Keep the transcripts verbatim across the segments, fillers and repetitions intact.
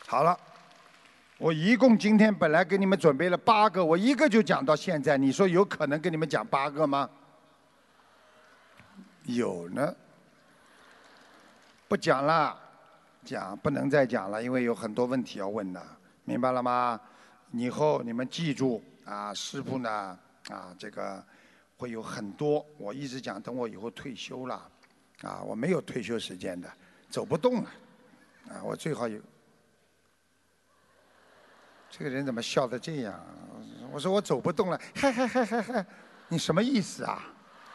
好了，我一共今天本来给你们准备了八个，我一个就讲到现在，你说有可能跟你们讲八个吗？有呢。不讲了，讲不能再讲了，因为有很多问题要问的，明白了吗？以后你们记住啊，师父呢啊这个会有很多，我一直讲，等我以后退休了，啊我没有退休时间的，走不动了，啊我最好有。这个人怎么笑得这样？我说我走不动了，嗨嗨嗨嗨嗨，你什么意思啊？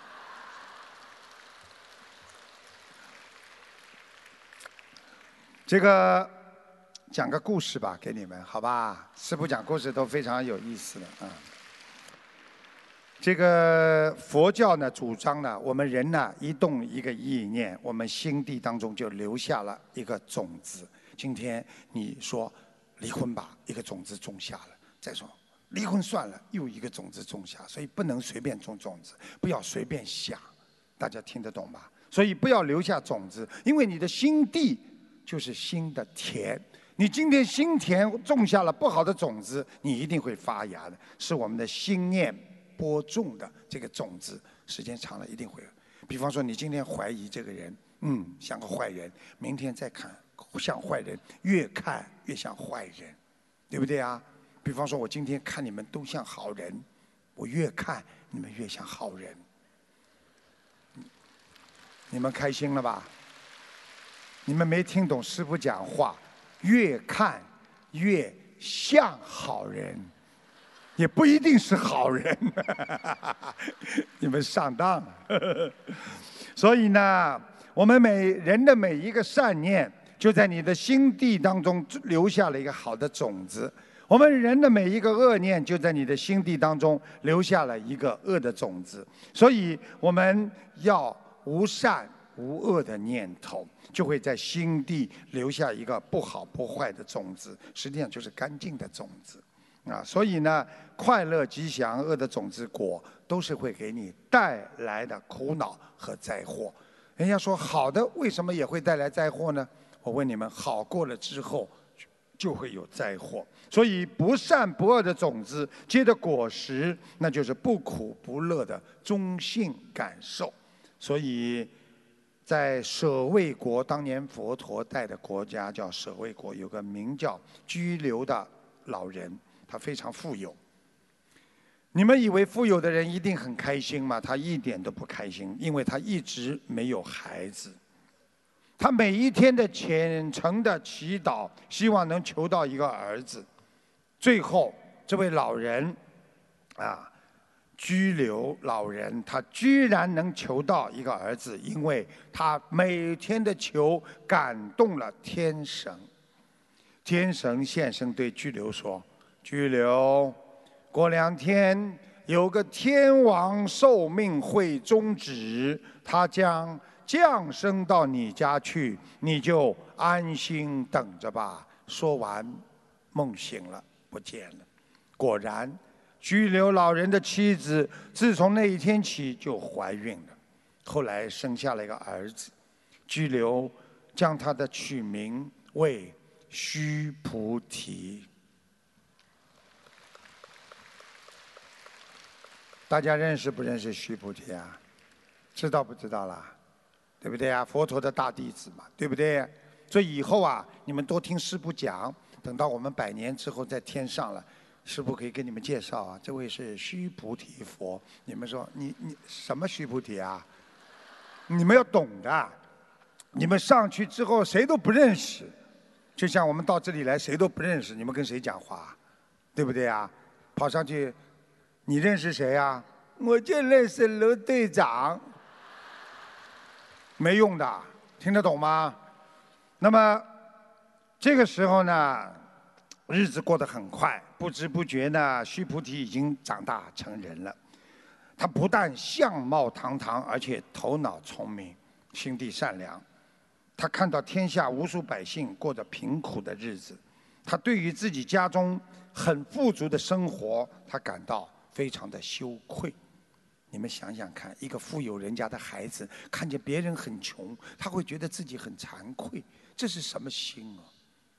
这个讲个故事吧，给你们，好吧？师父讲故事都非常有意思的啊。这个佛教呢，主张呢，我们人呢一动一个意念，我们心地当中就留下了一个种子。今天你说离婚吧，一个种子种下了；再说离婚算了，又一个种子种下。所以不能随便种种子，不要随便想，大家听得懂吧？所以不要留下种子，因为你的心地就是心的田。你今天心田种下了不好的种子，你一定会发芽的。是我们的心念播种的这个种子，时间长了一定会有。比方说，你今天怀疑这个人，嗯，像个坏人，明天再看像坏人，越看越像坏人，对不对啊？比方说，我今天看你们都像好人，我越看你们越像好人，你们开心了吧？你们没听懂师父讲话，越看越像好人，也不一定是好人，你们上当了。所以呢，我们每人的每一个善念，就在你的心地当中留下了一个好的种子；我们人的每一个恶念，就在你的心地当中留下了一个恶的种子。所以我们要无善无恶的念头，就会在心地留下一个不好不坏的种子，实际上就是干净的种子。啊，所以呢，快乐、吉祥、恶的种子果，都是会给你带来的苦恼和灾祸。人家说好的为什么也会带来灾祸呢？我问你们，好过了之后，就会有灾祸。所以不善不恶的种子结的果实，那就是不苦不乐的中性感受。所以，在舍卫国，当年佛陀带的国家叫舍卫国，有个名叫居留的老人。他非常富有，你们以为富有的人一定很开心吗？他一点都不开心，因为他一直没有孩子。他每一天的虔诚的祈祷，希望能求到一个儿子。最后，这位老人，啊，居留老人，他居然能求到一个儿子，因为他每天的求感动了天神。天神现身对居留说：居留，过两天有个天王寿命会终止，他将降生到你家去，你就安心等着吧。说完，梦醒了，不见了。果然，居留老人的妻子自从那一天起就怀孕了，后来生下了一个儿子。居留将他的取名为须菩提。大家认识不认识须菩提啊？知道不知道啦？对不对啊？佛陀的大弟子嘛，对不对？所以以后啊，你们多听师父讲，等到我们百年之后在天上了，师父可以跟你们介绍啊，这位是须菩提佛。你们说你你什么须菩提啊？你们要懂的，你们上去之后谁都不认识，就像我们到这里来谁都不认识，你们跟谁讲话？对不对啊？跑上去。你认识谁啊？我就认识卢队长。没用的，听得懂吗？那么这个时候呢，日子过得很快，不知不觉呢，须菩提已经长大成人了。他不但相貌堂堂，而且头脑聪明，心地善良。他看到天下无数百姓过着贫苦的日子，他对于自己家中很富足的生活，他感到非常的羞愧。你们想想看，一个富有人家的孩子看见别人很穷，他会觉得自己很惭愧，这是什么心啊？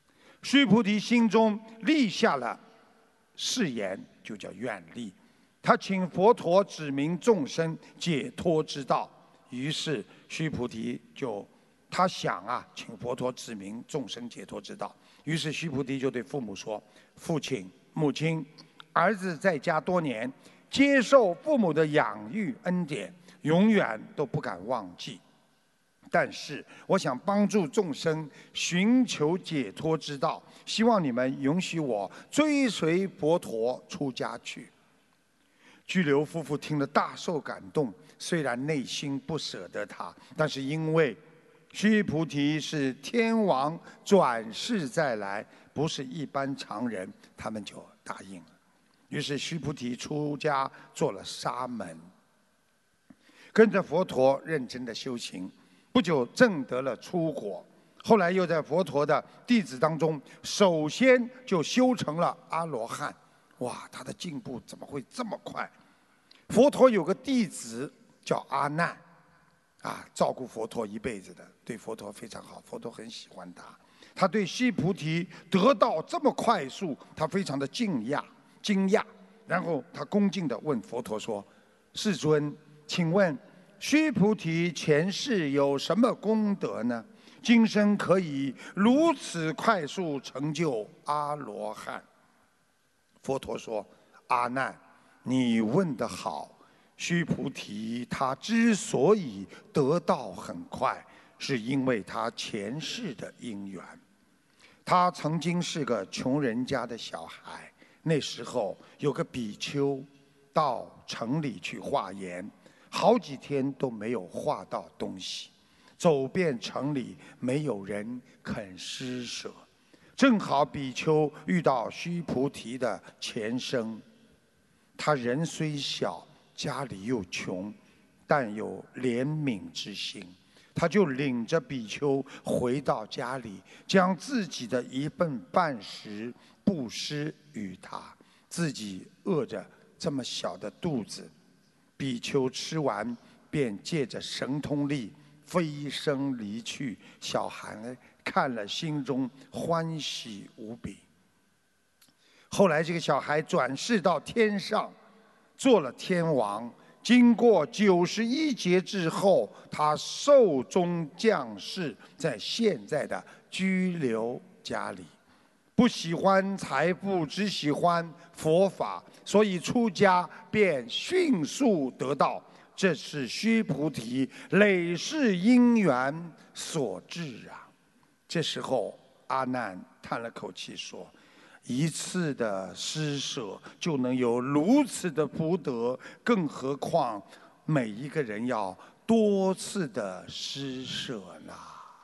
须菩提心中立下了誓言，就叫愿力。他请佛陀指明众生解脱之道，于是须菩提就他想啊，请佛陀指明众生解脱之道。于是须菩提就对父母说：“父亲、母亲，儿子在家多年，接受父母的养育恩典，永远都不敢忘记。但是我想帮助众生寻求解脱之道，希望你们允许我追随佛陀出家去。”拘留夫妇听了大受感动，虽然内心不舍得他，但是因为须菩提是天王转世再来，不是一般常人，他们就答应了。于是须菩提出家做了沙门，跟着佛陀认真的修行，不久证得了出果。后来又在佛陀的弟子当中，首先就修成了阿罗汉。哇，他的进步怎么会这么快？佛陀有个弟子叫阿难，啊，照顾佛陀一辈子的，对佛陀非常好，佛陀很喜欢他。他对须菩提得道这么快速，他非常的惊讶，惊讶。然后他恭敬地问佛陀说：“世尊，请问须菩提前世有什么功德呢？今生可以如此快速成就阿罗汉？”佛陀说：“阿难，你问得好。须菩提他之所以得道很快，是因为他前世的因缘。他曾经是个穷人家的小孩，那时候有个比丘到城里去化缘，好几天都没有化到东西，走遍城里没有人肯施舍。正好比丘遇到须菩提的前生，他人虽小，家里又穷，但有怜悯之心，他就领着比丘回到家里，将自己的一份饭食布施与他，自己饿着这么小的肚子，比丘吃完便借着神通力飞升离去。小孩看了，心中欢喜无比。后来这个小孩转世到天上，做了天王。经过九十一劫之后，他寿终将逝，在现在的居留家里。不喜欢财富，只喜欢佛法，所以出家便迅速得道。这是须菩提累世因缘所致啊。这时候阿难叹了口气说：“一次的施舍就能有如此的福德，更何况每一个人要多次的施舍呢？”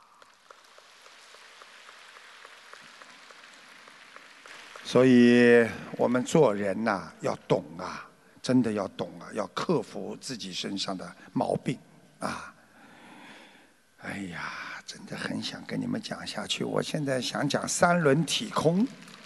所以我们做人呐、啊，要懂啊，真的要懂啊，要克服自己身上的毛病啊。哎呀，真的很想跟你们讲下去。我现在想讲三轮体空。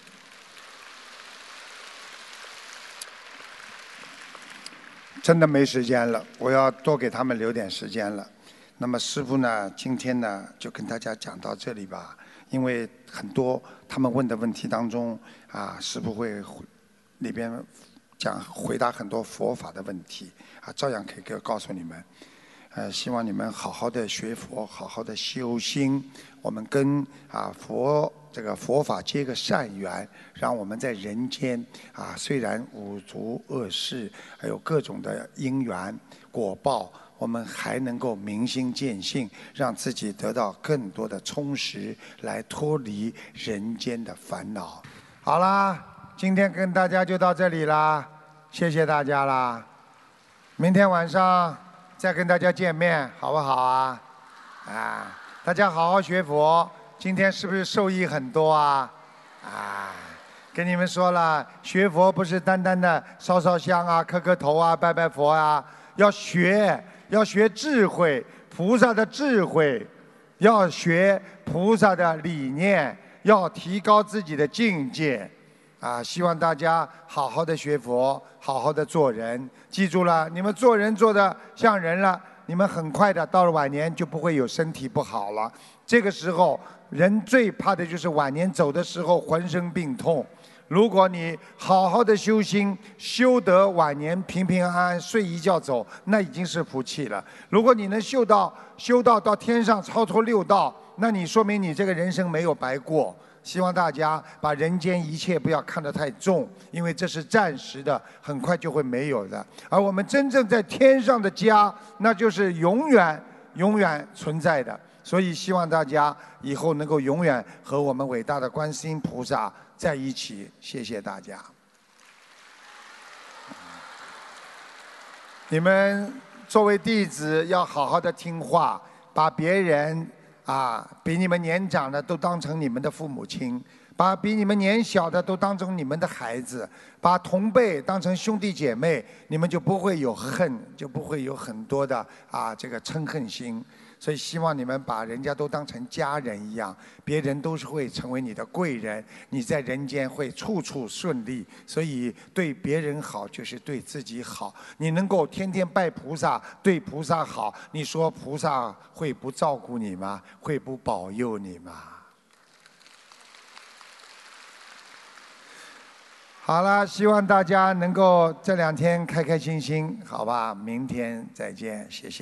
真的没时间了，我要多给他们留点时间了。那么师父呢，今天呢就跟大家讲到这里吧。因为很多他们问的问题当中啊，师父会里边讲回答很多佛法的问题啊，照样可以给告诉你们。呃，希望你们好好的学佛，好好的修心。我们跟啊佛这个佛法结个善缘，让我们在人间啊，虽然五浊恶世，还有各种的因缘果报，我们还能够明心见性，让自己得到更多的充实，来脱离人间的烦恼。好啦，今天跟大家就到这里啦，谢谢大家啦。明天晚上再跟大家见面，好不好啊？啊，大家好好学佛。今天是不是受益很多啊？啊，跟你们说了，学佛不是单单的烧烧香啊、磕磕头啊、拜拜佛啊，要学，要学智慧，菩萨的智慧，要学菩萨的理念，要提高自己的境界。啊，希望大家好好的学佛，好好的做人。记住了，你们做人做的像人了， 你们很快的到了晚年就不会有身体不好了。这个时候，人最怕的就是晚年走的时候浑身病痛。如果你好好的修心，修得晚年平平安安睡一觉走，那已经是福气了。如果你能修到修到到天上超脱六道，那你说明你这个人生没有白过。希望大家把人间一切不要看得太重，因为这是暂时的，很快就会没有的。而我们真正在天上的家，那就是永远永远存在的。所以希望大家以后能够永远和我们伟大的观世音菩萨在一起。谢谢大家。你们作为弟子要好好的听话，把别人啊比你们年长的都当成你们的父母亲，把比你们年小的都当成你们的孩子，把同辈当成兄弟姐妹，你们就不会有恨，就不会有很多的啊这个嗔恨心。所以希望你们把人家都当成家人一样，别人都是会成为你的贵人，你在人间会处处顺利。所以对别人好就是对自己好。你能够天天拜菩萨，对菩萨好，你说菩萨会不照顾你吗？会不保佑你吗？好了，希望大家能够这两天开开心心，好吧？明天再见，谢谢。